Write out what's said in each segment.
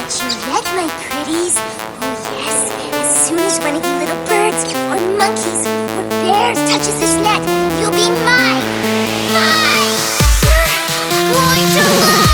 catch you yet, my pretties. Oh yes, as soon as one of you little birds, or monkeys, or bears touches this net, you'll be mine! Mine! Going to love!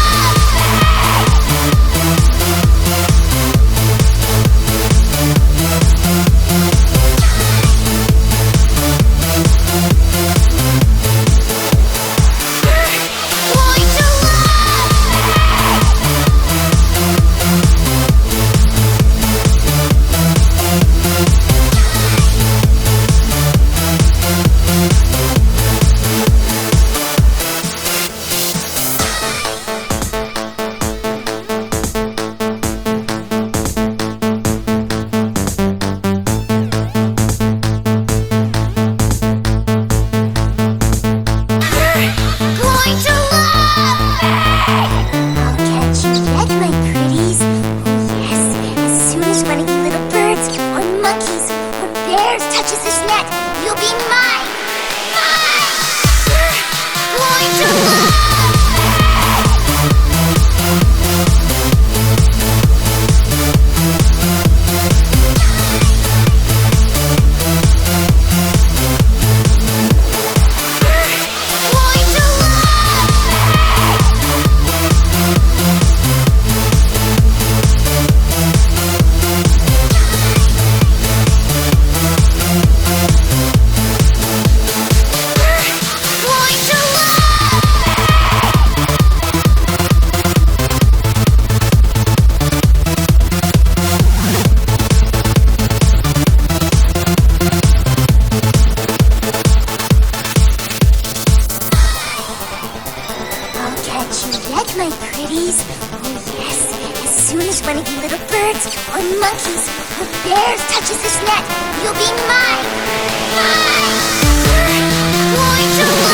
Touches this net, you'll be mine! Mine! Going to love! Catch you yet, my pretties. Oh yes, as soon as one of you little birds, or monkeys, or bears touches this net, you'll be mine! Mine! Going to